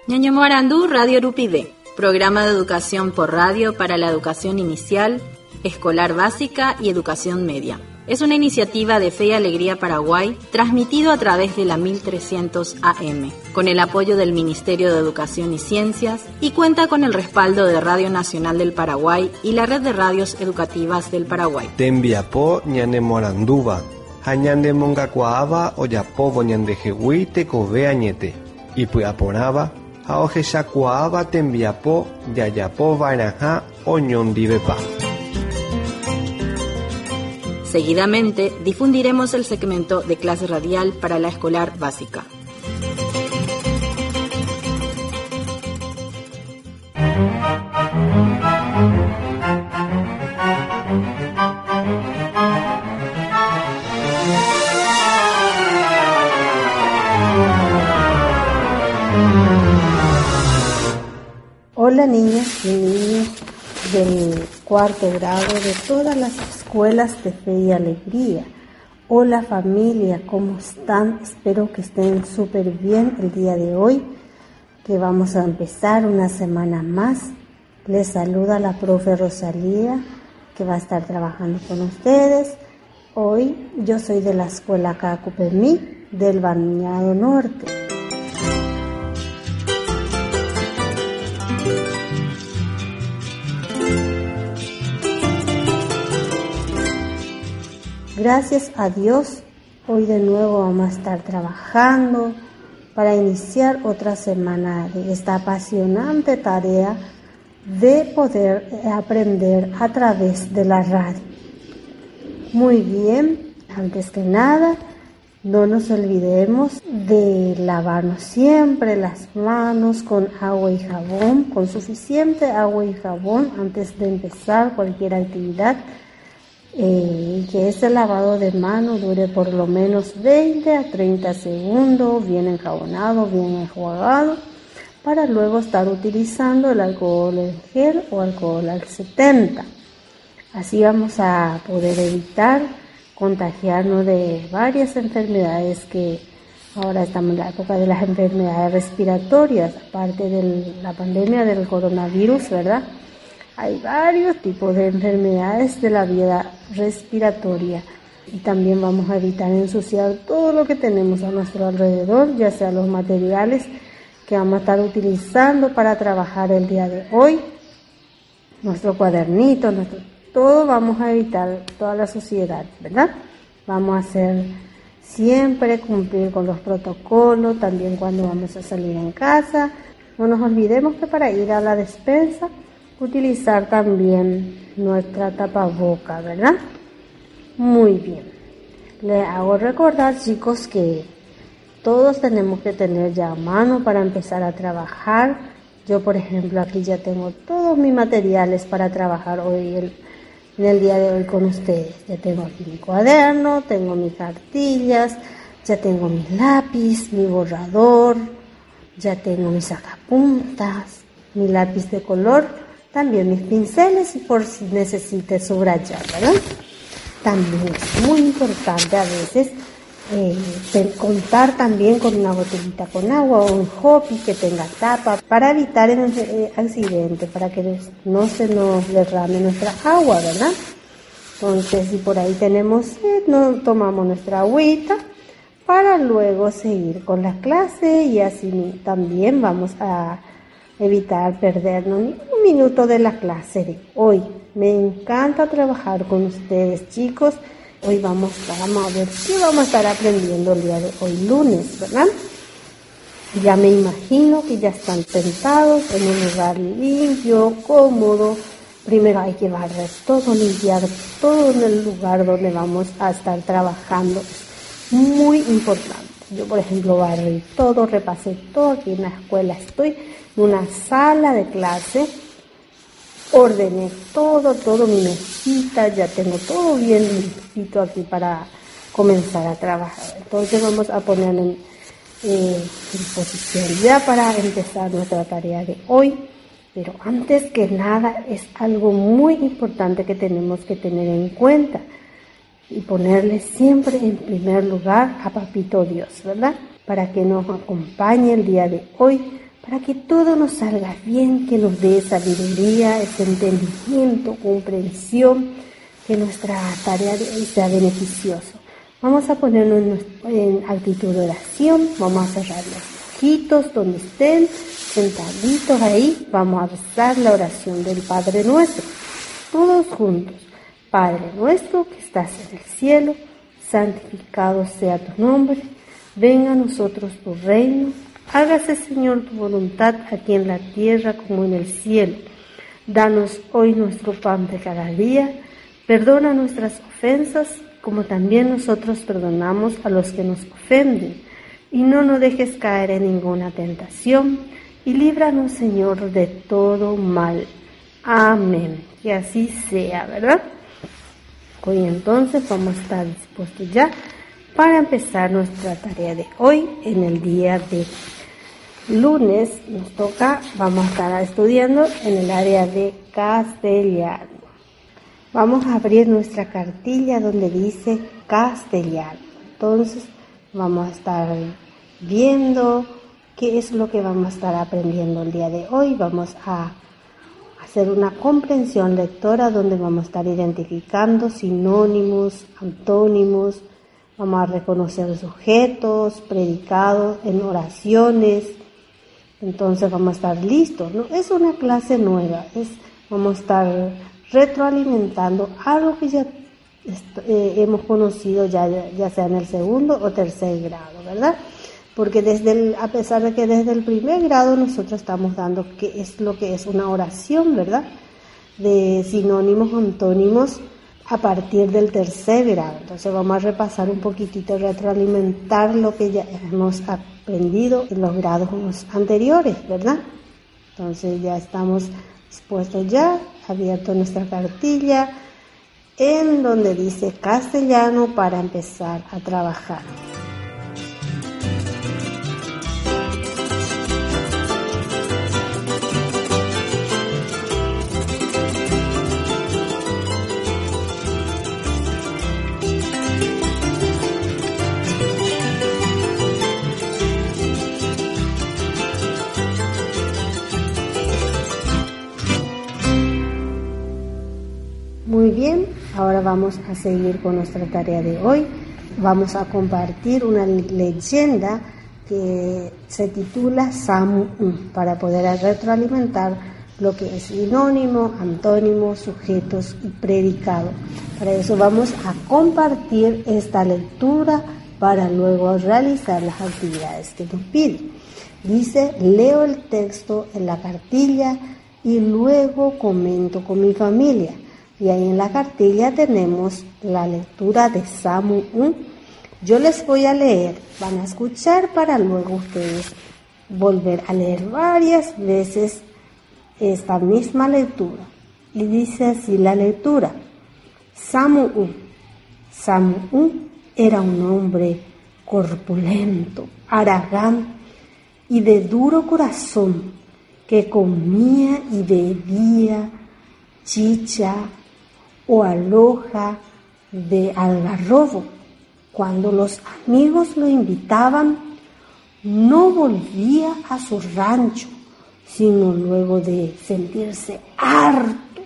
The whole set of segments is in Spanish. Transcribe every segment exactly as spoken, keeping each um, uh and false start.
Ñaño Morandú, Radio Rupide, programa de educación por radio para la educación inicial, escolar básica y educación media. Es una iniciativa de Fe y Alegría Paraguay, transmitido a través de la mil trescientos A M, con el apoyo del Ministerio de Educación y Ciencias, y cuenta con el respaldo de Radio Nacional del Paraguay y la Red de Radios Educativas del Paraguay. Tembiapo ñane moranduba, hañande mongacuaaba oyapobo ñande jehui tecobe añete, y puyaporaba, aoje shacuaaba tembiapo yayapo vairaja oñondivepa. Seguidamente, difundiremos el segmento de clase radial para la escolar básica. Hola niñas y niños del cuarto grado de todas las escuelas de Fe y Alegría. Hola familia, ¿cómo están? Espero que estén súper bien el día de hoy, que vamos a empezar una semana más. Les saluda la profe Rosalía, que va a estar trabajando con ustedes. Hoy yo soy de la escuela Cacupemí del Bañado Norte. Gracias a Dios, hoy de nuevo vamos a estar trabajando para iniciar otra semana de esta apasionante tarea de poder aprender a través de la radio. Muy bien, antes que nada, no nos olvidemos de lavarnos siempre las manos con agua y jabón, con suficiente agua y jabón antes de empezar cualquier actividad. Eh, que ese lavado de mano dure por lo menos veinte a treinta segundos, bien enjabonado, bien enjuagado, para luego estar utilizando el alcohol en gel o alcohol al setenta. Así vamos a poder evitar contagiarnos de varias enfermedades que ahora estamos en la época de las enfermedades respiratorias, aparte de la pandemia del coronavirus, ¿verdad? Hay varios tipos de enfermedades de la vía respiratoria y también vamos a evitar ensuciar todo lo que tenemos a nuestro alrededor, ya sea los materiales que vamos a estar utilizando para trabajar el día de hoy, nuestro cuadernito, nuestro, todo vamos a evitar toda la suciedad, ¿verdad? Vamos a hacer siempre cumplir con los protocolos, también cuando vamos a salir en casa. No nos olvidemos que para ir a la despensa utilizar también nuestra tapaboca, ¿verdad? Muy bien. Le hago recordar, chicos, que todos tenemos que tener ya a mano para empezar a trabajar. Yo, por ejemplo, aquí ya tengo todos mis materiales para trabajar hoy, el, en el día de hoy con ustedes. Ya tengo aquí mi cuaderno, tengo mis cartillas, ya tengo mi lápiz, mi borrador, ya tengo mis sacapuntas, mi lápiz de color, también mis pinceles y por si necesite subrayar, ¿verdad? También es muy importante a veces eh, contar también con una botellita con agua o un hopi que tenga tapa para evitar el eh, accidente, para que no se nos derrame nuestra agua, ¿verdad? Entonces, si por ahí tenemos sed, nos tomamos nuestra agüita para luego seguir con la clase y así también vamos a evitar perdernos ni un minuto de la clase de hoy. Me encanta trabajar con ustedes, chicos. Hoy vamos, vamos a ver qué vamos a estar aprendiendo el día de hoy, lunes, ¿verdad? Ya me imagino que ya están sentados en un lugar limpio, cómodo. Primero hay que barrer todo, limpiar todo en el lugar donde vamos a estar trabajando. Es muy importante. Yo, por ejemplo, barrí todo, repasé todo. Aquí en la escuela estoy en una sala de clase. Ordené todo, todo mi mesita. Ya tengo todo bien limpito aquí para comenzar a trabajar. Entonces vamos a poner en eh, disposición ya para empezar nuestra tarea de hoy. Pero antes que nada es algo muy importante que tenemos que tener en cuenta y ponerle siempre en primer lugar a Papito Dios, ¿verdad? Para que nos acompañe el día de hoy, para que todo nos salga bien, que nos dé sabiduría, ese entendimiento, comprensión, que nuestra tarea sea beneficiosa. Vamos a ponernos en actitud de oración, vamos a cerrar los ojitos donde estén, sentaditos ahí, vamos a rezar la oración del Padre Nuestro, todos juntos. Padre nuestro que estás en el cielo, santificado sea tu nombre, venga a nosotros tu reino, hágase Señor tu voluntad aquí en la tierra como en el cielo. Danos hoy nuestro pan de cada día, perdona nuestras ofensas como también nosotros perdonamos a los que nos ofenden, y no nos dejes caer en ninguna tentación, y líbranos Señor de todo mal. Amén. Que así sea, ¿verdad? Hoy entonces vamos a estar dispuestos ya para empezar nuestra tarea de hoy. En el día de lunes nos toca, vamos a estar estudiando en el área de castellano. Vamos a abrir nuestra cartilla donde dice castellano. Entonces vamos a estar viendo qué es lo que vamos a estar aprendiendo el día de hoy. Vamos a hacer una comprensión lectora donde vamos a estar identificando sinónimos, antónimos, vamos a reconocer sujetos, predicados en oraciones. Entonces vamos a estar listos, ¿no? Es una clase nueva, es, vamos a estar retroalimentando algo que ya eh, hemos conocido ya, ya sea en el segundo o tercer grado, ¿verdad? Porque desde el, a pesar de que desde el primer grado nosotros estamos dando qué es lo que es una oración, ¿verdad? De sinónimos, antónimos, a partir del tercer grado. Entonces vamos a repasar un poquitito, retroalimentar lo que ya hemos aprendido en los grados anteriores, ¿verdad? Entonces ya estamos dispuestos ya, abierto nuestra cartilla, en donde dice castellano para empezar a trabajar. Muy bien, ahora vamos a seguir con nuestra tarea de hoy. Vamos a compartir una leyenda que se titula Samu para poder retroalimentar lo que es sinónimo, antónimo, sujetos y predicado. Para eso vamos a compartir esta lectura para luego realizar las actividades que nos piden. Dice, leo el texto en la cartilla y luego comento con mi familia. Y ahí en la cartilla tenemos la lectura de Samu. Yo les voy a leer, van a escuchar para luego ustedes volver a leer varias veces esta misma lectura. Y dice así la lectura. Samu. Samu era un hombre corpulento, haragán y de duro corazón que comía y bebía chicha o aloja de algarrobo. Cuando los amigos lo invitaban, no volvía a su rancho, sino luego de sentirse harto,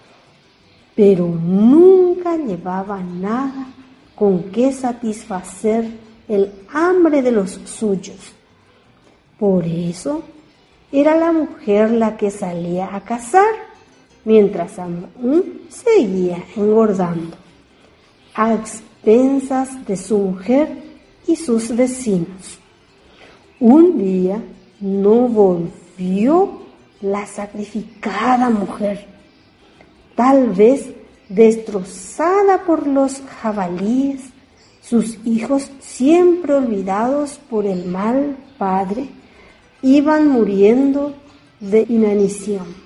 pero nunca llevaba nada con que satisfacer el hambre de los suyos. Por eso era la mujer la que salía a cazar, mientras Samu seguía engordando, a expensas de su mujer y sus vecinos. Un día no volvió la sacrificada mujer, tal vez destrozada por los jabalíes, sus hijos siempre olvidados por el mal padre, iban muriendo de inanición.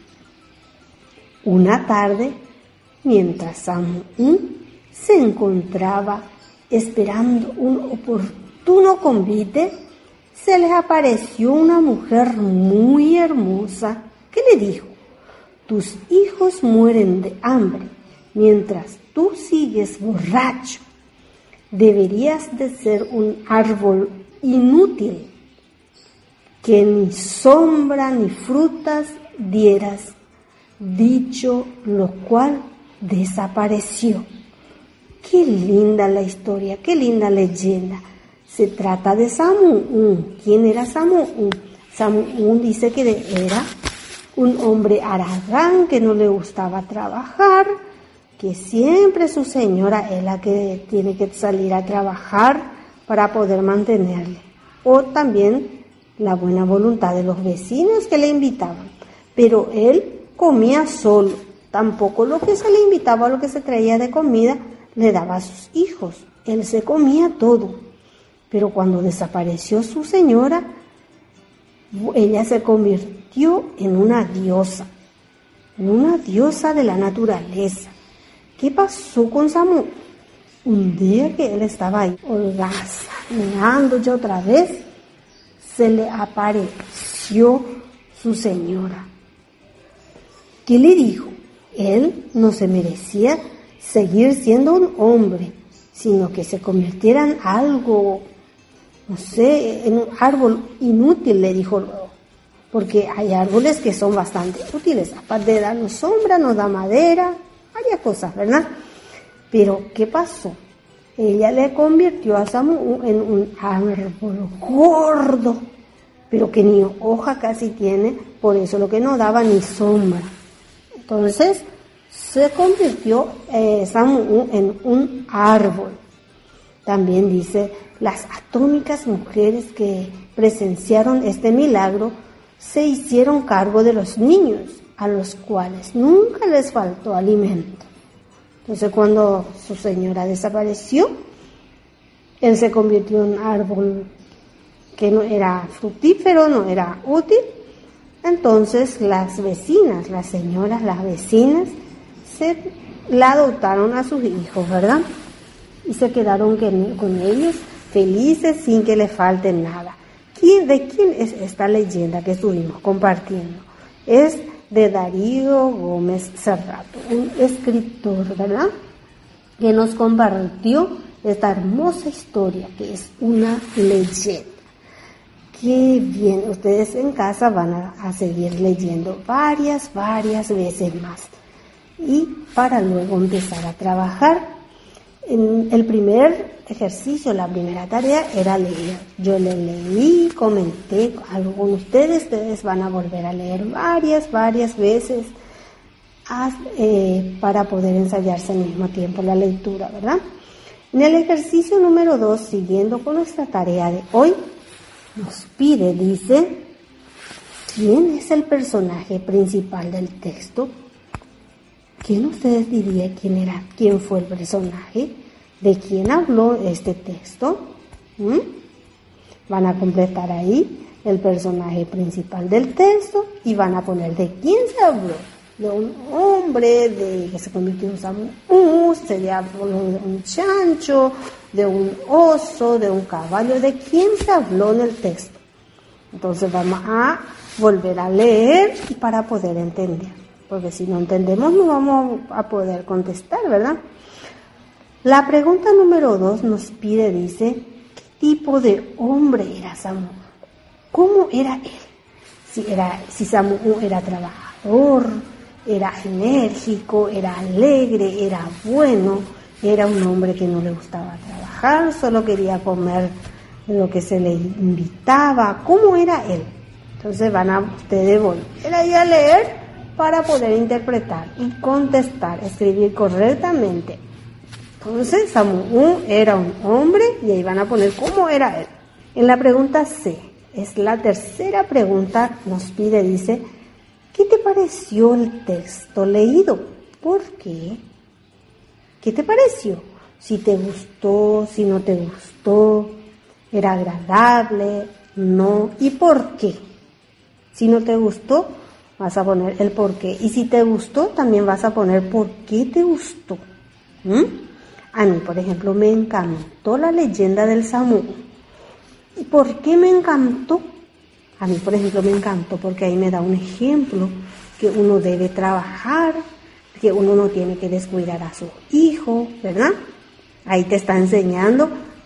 Una tarde, mientras Samu se encontraba esperando un oportuno convite, se les apareció una mujer muy hermosa que le dijo: tus hijos mueren de hambre mientras tú sigues borracho. Deberías de ser un árbol inútil que ni sombra ni frutas dieras. Dicho lo cual, desapareció. Qué linda la historia, qué linda leyenda. Se trata de Samuel. ¿Quién era Samuel? Samuel dice que era un hombre haragán que no le gustaba trabajar, que siempre su señora es la que tiene que salir a trabajar para poder mantenerle. O también la buena voluntad de los vecinos que le invitaban. Pero él comía solo. Tampoco lo que se le invitaba, lo que se traía de comida, le daba a sus hijos. Él se comía todo. Pero cuando desapareció su señora, ella se convirtió en una diosa, en una diosa de la naturaleza. ¿Qué pasó con Samuel? Un día que él estaba ahí, holgazaneando ya otra vez, se le apareció su señora. ¿Qué le dijo? Él no se merecía seguir siendo un hombre, sino que se convirtiera en algo, no sé, en un árbol inútil, le dijo luego. Porque hay árboles que son bastante útiles, aparte de darnos sombra, nos da madera, varias cosas, ¿verdad? Pero, ¿qué pasó? Ella le convirtió a Samuel en un árbol gordo, pero que ni hoja casi tiene, por eso lo que no daba ni sombra. Entonces, se convirtió eh, Samuel en un árbol. También dice, las atónicas mujeres que presenciaron este milagro se hicieron cargo de los niños, a los cuales nunca les faltó alimento. Entonces, cuando su señora desapareció, él se convirtió en un árbol que no era fructífero, no era útil. Entonces, las vecinas, las señoras, las vecinas, se la adoptaron a sus hijos, ¿verdad? Y se quedaron con ellos felices sin que les falte nada. ¿Quién, ¿De quién es esta leyenda que estuvimos compartiendo? Es de Darío Gómez Cerrato, un escritor, ¿verdad? Que nos compartió esta hermosa historia que es una leyenda. Qué bien, ustedes en casa van a, a seguir leyendo varias, varias veces más. Y para luego empezar a trabajar. En el primer ejercicio, la primera tarea era leer. Yo le leí, comenté algo con ustedes, ustedes van a volver a leer varias, varias veces eh, para poder ensayarse al mismo tiempo la lectura, ¿verdad? En el ejercicio número dos, siguiendo con nuestra tarea de hoy, nos pide, dice, ¿quién es el personaje principal del texto? ¿Quién ustedes dirían quién era, quién fue el personaje? ¿De quién habló este texto? ¿Mm? Van a completar ahí el personaje principal del texto y van a poner de quién se habló. De un hombre, de que se convirtió en Samuel, se habló de un chancho, de un oso, de un caballo. ¿De quién se habló en el texto? Entonces vamos a volver a leer para poder entender. Porque si no entendemos no vamos a poder contestar, ¿verdad? La pregunta número dos nos pide, dice, ¿qué tipo de hombre era Samuel? ¿Cómo era él? Si, era, si Samuel era trabajador, era enérgico, era alegre, era bueno, era un hombre que no le gustaba trabajar, solo quería comer lo que se le invitaba. ¿Cómo era él? Entonces van a ustedes volver ahí a leer para poder interpretar y contestar, escribir correctamente. Entonces, Samuel era un hombre y ahí van a poner cómo era él. En la pregunta C, es la tercera pregunta, nos pide, dice, ¿qué te pareció el texto leído? ¿Por qué? ¿Qué te pareció? Si te gustó, si no te gustó, era agradable, no, ¿y por qué? Si no te gustó, vas a poner el por qué. Y si te gustó, también vas a poner por qué te gustó. ¿Mm? A mí, por ejemplo, me encantó la leyenda del Samuel. ¿Y por qué me encantó? A mí, por ejemplo, me encantó porque ahí me da un ejemplo que uno debe trabajar, que uno no tiene que descuidar a su hijo, ¿verdad? Ahí te está enseñando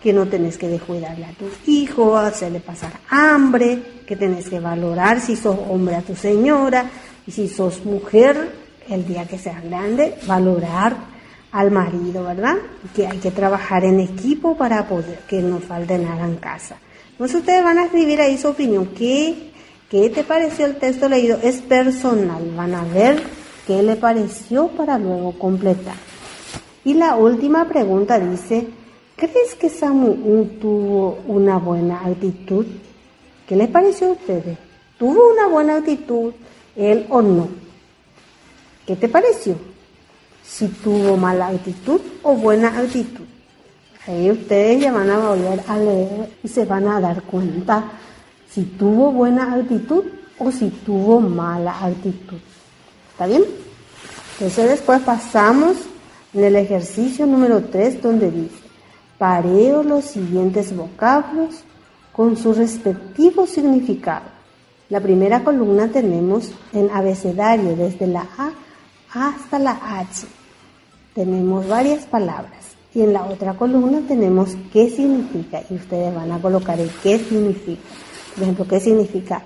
que no tenés que descuidarle a tu hijo, hacerle pasar hambre, que tenés que valorar si sos hombre a tu señora, y si sos mujer, el día que seas grande, valorar al marido, ¿verdad? Que hay que trabajar en equipo para poder que no falte nada en casa. Entonces ustedes van a escribir ahí su opinión. ¿Qué, qué te pareció el texto leído? Es personal. Van a ver qué le pareció para luego completar. Y la última pregunta dice, ¿crees que Samuel tuvo una buena actitud? ¿Qué les pareció a ustedes? ¿Tuvo una buena actitud él o no? ¿Qué te pareció? Si tuvo mala actitud o buena actitud. Ahí ustedes ya van a volver a leer y se van a dar cuenta si tuvo buena actitud o si tuvo mala actitud. ¿Está bien? Entonces después pasamos en el ejercicio número tres, donde dice, pareo los siguientes vocablos con su respectivo significado. La primera columna tenemos en abecedario desde la A hasta la H. Tenemos varias palabras. Y en la otra columna tenemos qué significa. Y ustedes van a colocar el qué significa. Por ejemplo, qué significa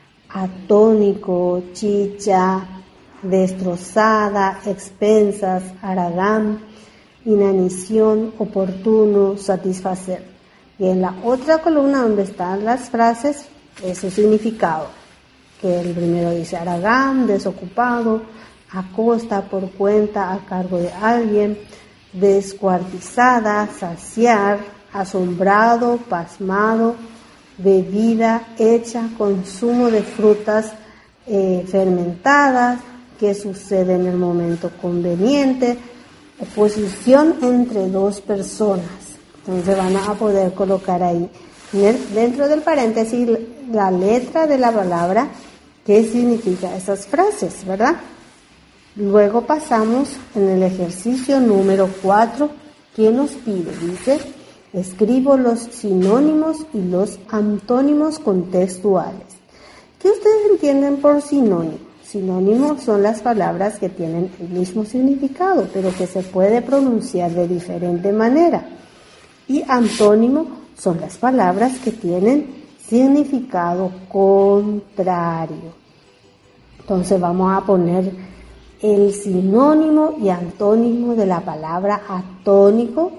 atónico, chicha, destrozada, expensas, haragán, inanición, oportuno, satisfacer. Y en la otra columna donde están las frases, es su significado. Que el primero dice haragán, desocupado, a costa, por cuenta, a cargo de alguien, descuartizada, saciar, asombrado, pasmado, bebida hecha, consumo de frutas eh, fermentadas, que sucede en el momento conveniente, oposición entre dos personas. Entonces van a poder colocar ahí, dentro del paréntesis, la letra de la palabra, qué significa esas frases, ¿verdad? Luego pasamos en el ejercicio número cuatro, que nos pide, dice, escribo los sinónimos y los antónimos contextuales. ¿Qué ustedes entienden por sinónimo? Sinónimos son las palabras que tienen el mismo significado, pero que se puede pronunciar de diferente manera. Y antónimo son las palabras que tienen significado contrario. Entonces vamos a poner el sinónimo y antónimo de la palabra atónico,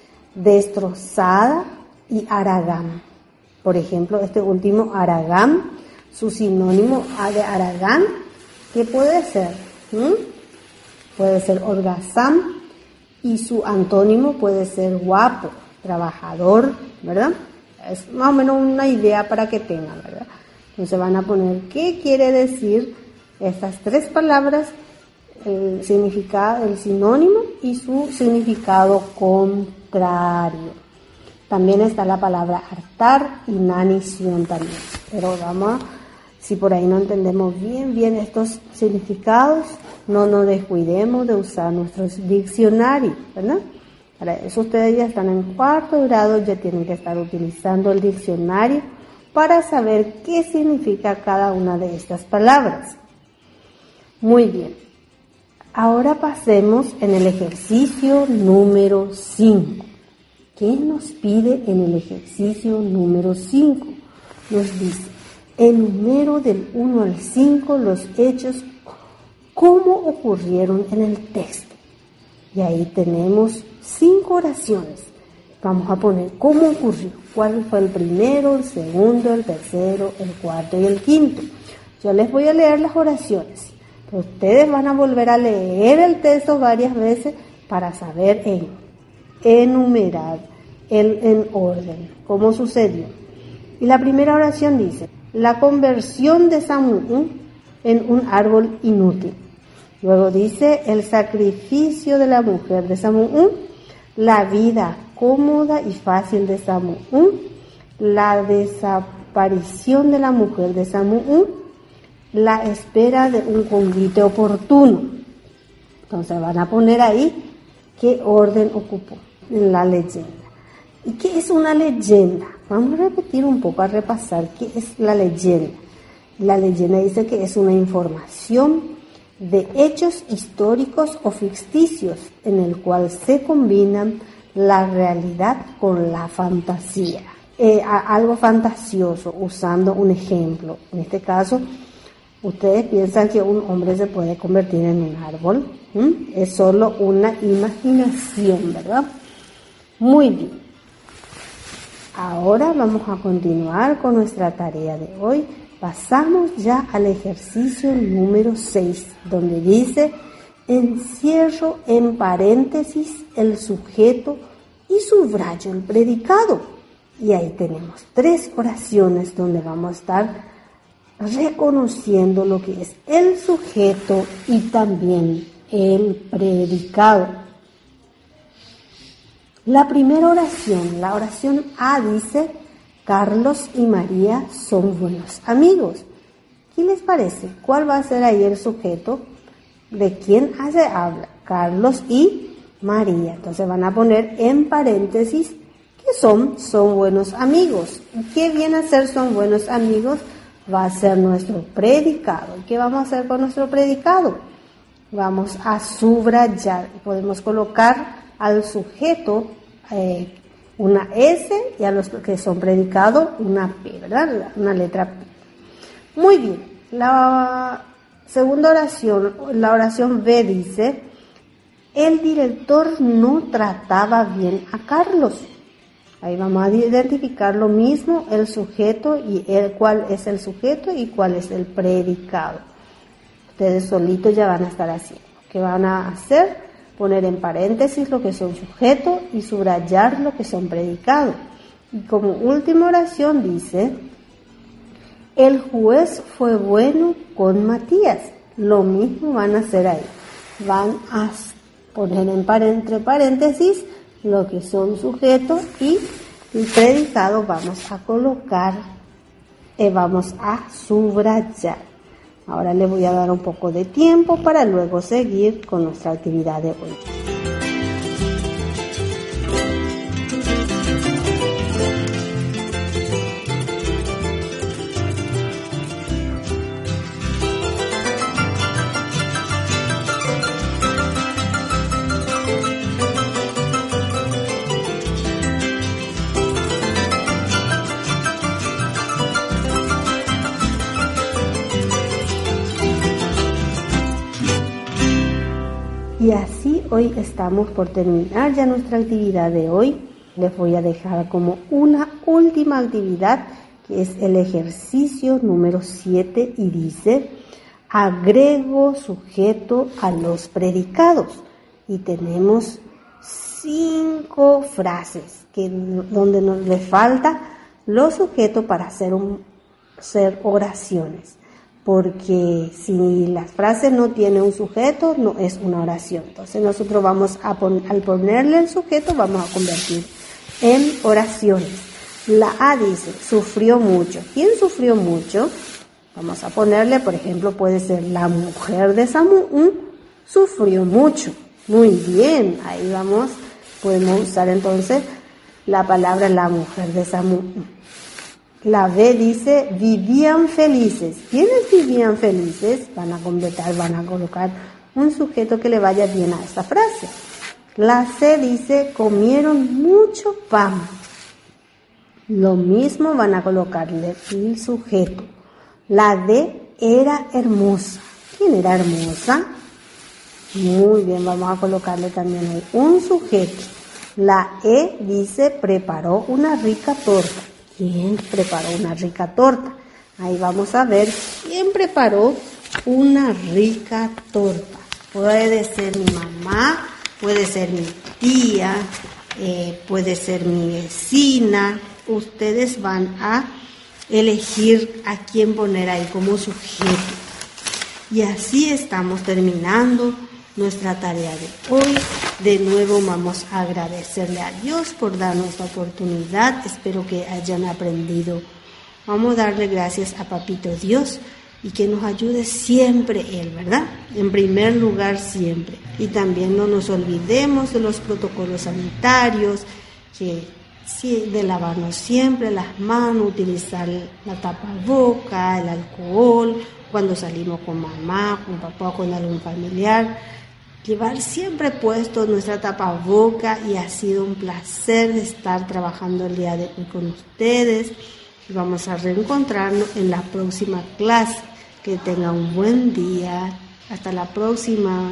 destrozada y haragán. Por ejemplo, este último haragán, su sinónimo de haragán, ¿qué puede ser? ¿Mm? Puede ser holgazán y su antónimo puede ser guapo, trabajador, ¿verdad? Es más o menos una idea para que tengan, ¿verdad? Entonces van a poner qué quiere decir estas tres palabras, el significado, el sinónimo y su significado contrario. También está la palabra hartar, inanición también. Pero vamos, si por ahí no entendemos bien, bien estos significados, no nos descuidemos de usar nuestros diccionarios, ¿verdad? Para eso ustedes ya están en cuarto grado, ya tienen que estar utilizando el diccionario para saber qué significa cada una de estas palabras. Muy bien. Ahora pasemos en el ejercicio número cinco. ¿Qué nos pide en el ejercicio número cinco? Nos dice, enumero del uno al cinco los hechos como ocurrieron en el texto. Y ahí tenemos cinco oraciones. Vamos a poner cómo ocurrió, cuál fue el primero, el segundo, el tercero, el cuarto y el quinto. Yo les voy a leer las oraciones. Ustedes van a volver a leer el texto varias veces para saber en, enumerar, el, en orden, cómo sucedió. Y la primera oración dice, la conversión de Samuel en un árbol inútil. Luego dice, el sacrificio de la mujer de Samuel, la vida cómoda y fácil de Samuel, la desaparición de la mujer de Samuel, la espera de un convite oportuno. Entonces van a poner ahí qué orden ocupó en la leyenda. ¿Y qué es una leyenda? Vamos a repetir un poco, a repasar qué es la leyenda. La leyenda dice que es una información de hechos históricos o ficticios en el cual se combinan la realidad con la fantasía. Eh, a, algo fantasioso, usando un ejemplo. En este caso, ustedes piensan que un hombre se puede convertir en un árbol. ¿Mm? Es solo una imaginación, ¿verdad? Muy bien. Ahora vamos a continuar con nuestra tarea de hoy. Pasamos ya al ejercicio número seis, donde dice: encierro en paréntesis el sujeto y subrayo el predicado. Y ahí tenemos tres oraciones donde vamos a estar reconociendo lo que es el sujeto y también el predicado. La primera oración, la oración A, dice: Carlos y María son buenos amigos. ¿Qué les parece? ¿Cuál va a ser ahí el sujeto? ¿De quién se habla? Carlos y María. Entonces van a poner en paréntesis que son, son buenos amigos. ¿Qué viene a ser son buenos amigos? Va a ser nuestro predicado. ¿Qué vamos a hacer con nuestro predicado? Vamos a subrayar. Podemos colocar al sujeto eh, una S y a los que son predicados una P, ¿verdad? Una letra P. Muy bien. La segunda oración, la oración B, dice: el director no trataba bien a Carlos. Ahí vamos a identificar lo mismo, el sujeto y el cuál es el sujeto y cuál es el predicado. Ustedes solitos ya van a estar haciendo. ¿Qué van a hacer? Poner en paréntesis lo que son sujeto y subrayar lo que son predicados. Y como última oración dice: el juez fue bueno con Matías. Lo mismo van a hacer ahí. Van a poner en par- entre paréntesis lo que son sujetos y el predicado vamos a colocar, eh, vamos a subrayar. Ahora le voy a dar un poco de tiempo para luego seguir con nuestra actividad de hoy. Y así hoy estamos por terminar ya nuestra actividad de hoy. Les voy a dejar como una última actividad, que es el ejercicio número siete, y dice: agrego sujeto a los predicados. Y tenemos cinco frases que, donde nos le falta los sujetos para hacer, un, hacer oraciones. Porque si las frases no tienen un sujeto, no es una oración. Entonces nosotros vamos a pon- al ponerle el sujeto, vamos a convertir en oraciones. La A dice: sufrió mucho. ¿Quién sufrió mucho? Vamos a ponerle, por ejemplo, puede ser la mujer de Samuel, sufrió mucho. Muy bien, ahí vamos, podemos usar entonces la palabra la mujer de Samuel. La B dice: vivían felices. ¿Quiénes vivían felices? Van a completar, van a colocar un sujeto que le vaya bien a esta frase. La C dice: comieron mucho pan. Lo mismo van a colocarle el sujeto. La D, era hermosa. ¿Quién era hermosa? Muy bien, vamos a colocarle también ahí un sujeto. La E dice: preparó una rica torta. ¿Quién preparó una rica torta? Ahí vamos a ver quién preparó una rica torta. Puede ser mi mamá, puede ser mi tía, eh, puede ser mi vecina. Ustedes van a elegir a quién poner ahí como sujeto. Y así estamos terminando nuestra tarea de hoy. De nuevo vamos a agradecerle a Dios por darnos esta oportunidad. Espero que hayan aprendido. Vamos a darle gracias a Papito Dios y que nos ayude siempre Él, ¿verdad? En primer lugar siempre. Y también no nos olvidemos de los protocolos sanitarios, que de lavarnos siempre las manos, utilizar la tapaboca, el alcohol, cuando salimos con mamá, con papá o con algún familiar. llevar siempre puesto nuestra tapaboca, y ha sido un placer estar trabajando el día de hoy con ustedes. Y vamos a reencontrarnos en la próxima clase. Que tengan un buen día. Hasta la próxima.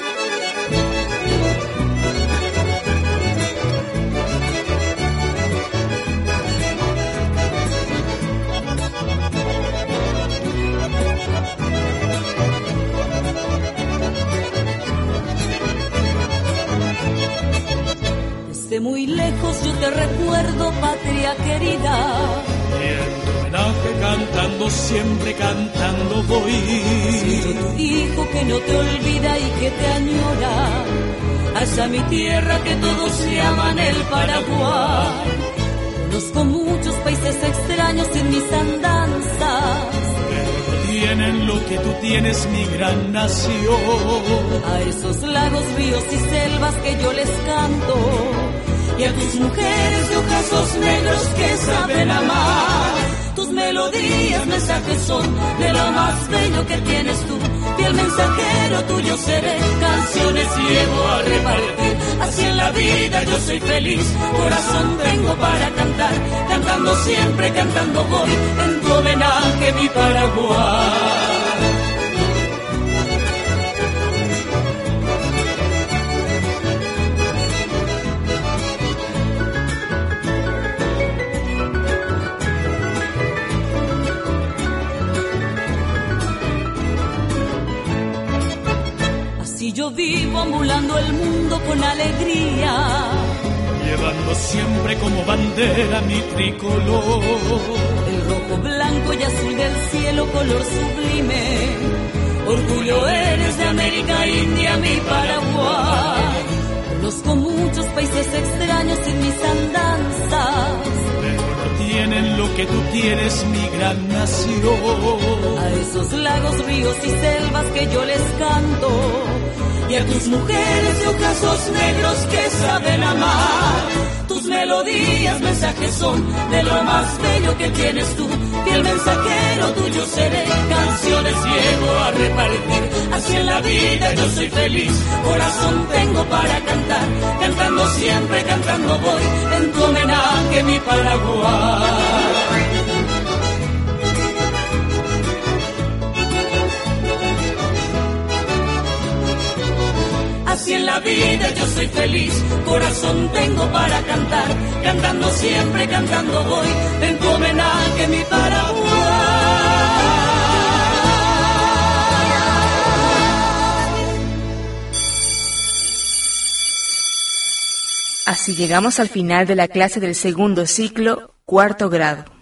Desde muy lejos yo te recuerdo, patria querida. Y en tu homenaje cantando, siempre cantando voy. Soy yo tu hijo que no te olvida y que te añora. Hacia mi tierra que todos llaman el Paraguay. Conozco muchos países extraños en mis andanzas, pero no tienen lo que tú tienes, mi gran nación. A esos lagos, ríos y selvas que yo les canto, y a tus mujeres de ojazos negros que saben amar. Tus melodías, mensajes son de lo más bello que tienes tú. Fiel mensajero tuyo seré, canciones llevo a repartir. Así en la vida yo soy feliz, corazón tengo para cantar. Cantando siempre, cantando voy, en tu homenaje mi Paraguay. Yo vivo ambulando el mundo con alegría, llevando siempre como bandera mi tricolor. El rojo, blanco y azul del cielo, color sublime. Orgullo eres de América India, mi Paraguay. Conozco muchos países extraños en mis andanzas, pero no tienen lo que tú tienes, mi gran nación. A esos lagos, ríos y selvas que yo les canto, y a tus mujeres de ojazos negros que saben amar. Tus melodías, mensajes son de lo más bello que tienes tú. Fiel mensajero tuyo seré, canciones llevo a repartir. Así en la vida yo soy feliz, corazón tengo para cantar. Cantando siempre, cantando voy, en tu homenaje mi Paraguay. Así en la vida yo soy feliz, corazón tengo para cantar. Cantando siempre, cantando voy, en tu homenaje mi Paraguay. Así llegamos al final de la clase del segundo ciclo, cuarto grado.